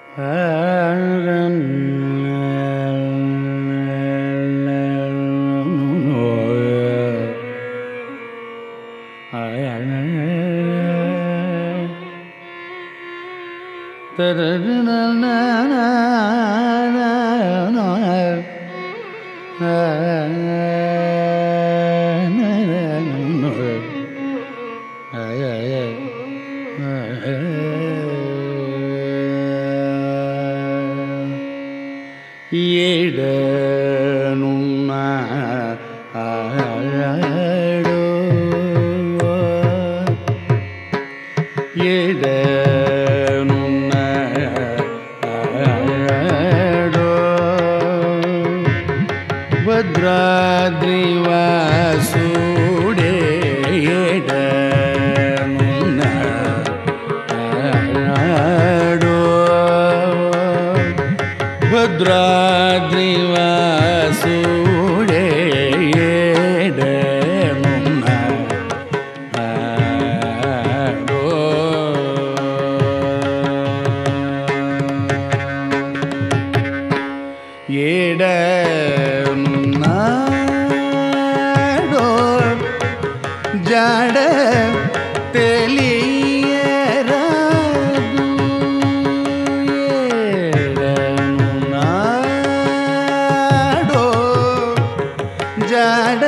ಭದ್ರಾದ್ರಿವಾಸುಡೆ ಭದ್ರಾದ್ರಿವಾಸುಡೆ ಜಾಡ ತೆಲಿಯರಾದು ನಾಡೋ ಜಾಡ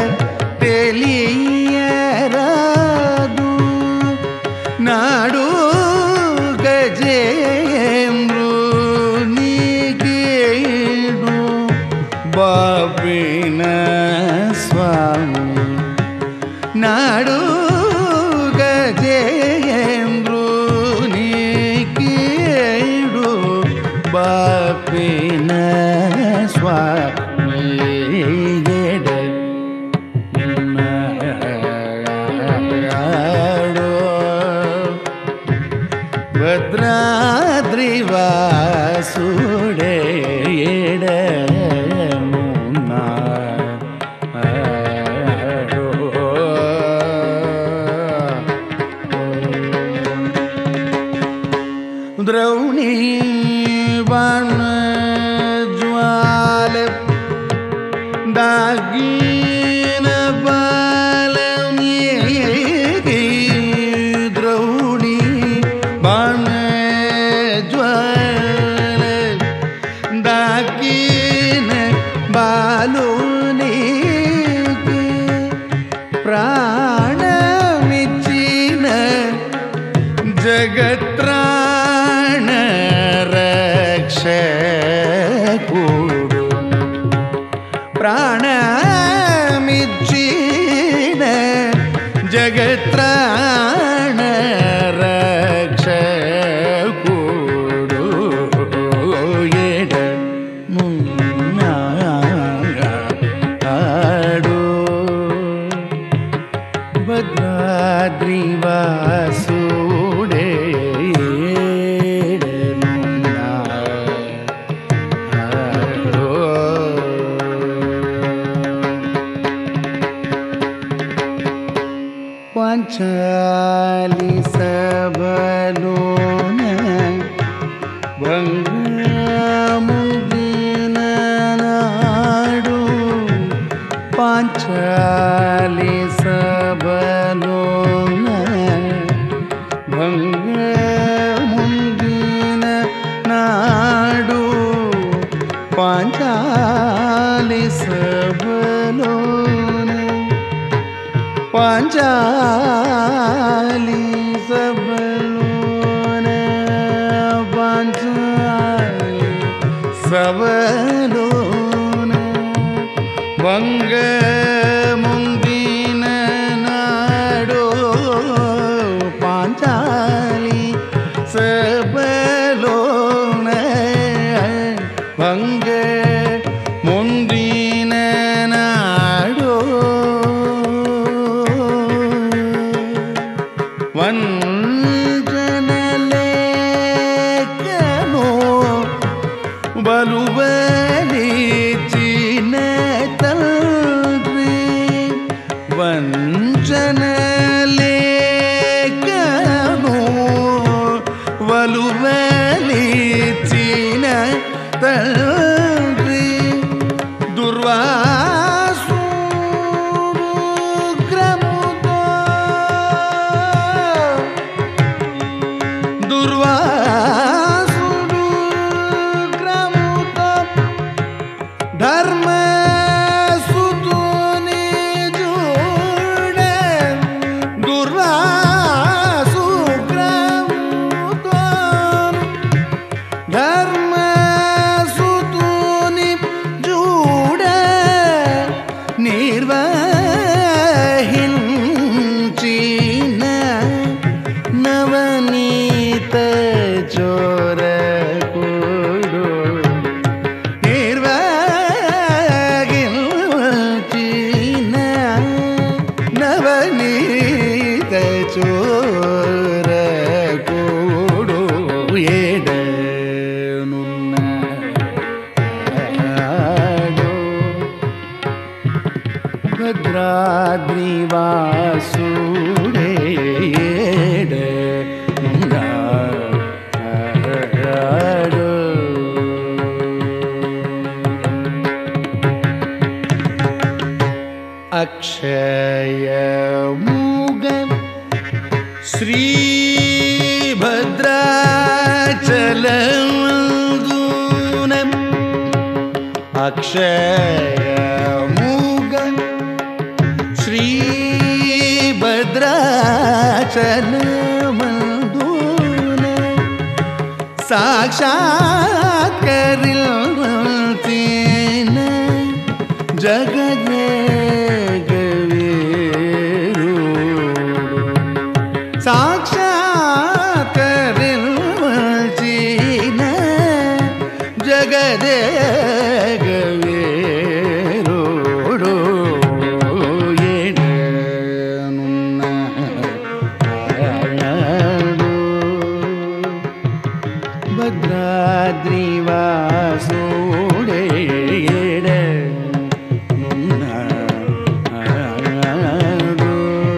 ತೆಲಿಯರಾದು ನಾಡು ಗಜೇಂದ್ರು ನೀಗೇಡು ಬಾಪಿನ ಸ್ವಾಮಿ ನಾಡು ಗಜೇಂದ್ರು ನೀಕೇಡು ಬಾಪಿನ ಸ್ವಾಮಿ ನಾಡು ಭದ್ರಾದ್ರಿವಾಸುಡೆ ದ್ರೌಣಿ ಬಾಣ ಜ್ವಾಲ ದಾಗಿನ ಬಾಲ ದ್ರೌಣಿ ಬಾಣ ಜ್ವಾಲ ದಾಗಿನ ಬಾಲು ಪ್ರಾಣ ಮಿಚ್ಚಿನ ಜಗತ್ರಾಣ ರಕ್ಷಕೂಡು ಪ್ರಾಣ ಮಿಚ್ಚಿನ ಜಗತ್ರಾಣ ರಕ್ಷಕೂಡು ಎಡ ಮುನ್ನಾಡು ಭದ್ರಾದ್ರಿವಾಸುಡೆ ಪಾಂಚಾಲಿ ಸಬಲೋನ ಭಂಗ ಮುಂದಿನ ನಾಡು ಪಾಂಚಾಲಿ ಸಬಲೋನ ಭಂಗ ಮುಂದಿನ ನಾಡು ಪಾಂಚಾಲಿ ಸಬಲೋನ ಪಾಂಚಾಲಿ ಸಬಲೋನ ಪಾಂಚಾಲಿ ಸಬಲೋನ ಭಂಗ ಮುಂದಿನ ನಾಡೋ ಪಾಂಚಾಲಿ ಸಬಲೋನ ಭಂಗ ಮುಂದಿನ ನಾಡೋ ವಂಚನಲೇಖನೋ ಬಲುಬಲಿಚಿನ ತಲ್ರಿ ವಂಚನಲೇಖನೋ ಬಲುಬಲಿಚಿನ జన్మలిచ్చిన తండ్రి దుర్వాసుగ్రముతో ధర్మసుతుని చూడే దుర్వాసుగ్రముతో ధర్మసుతుని చూడే నిర్వహించిన నవనీత చోరకుడు నిర్వహించిన నవనీత చోరకుడు ఏడనున్నాడు భద్రాద్రివాసుడే ఏడనున్నాడు అక్షయముగం శ్రీభద్రాచలమందునం అక్షయముగం శ్రీభద్రాచలమందునం సాక్షాత్కరించిన జగదేగవీరు సాక్షాత్కరించిన జగదేగవీరుడు ఏడనున్నాడు భద్రాద్రివాసుడే ఏడనున్నాడు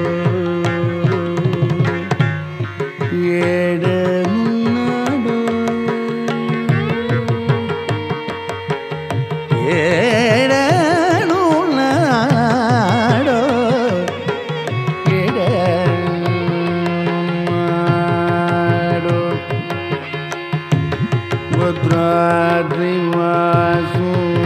ఏడనున్నాడు ఏడనున్నాడు ఏడనున్నాడు భద్రాద్రివాసుడే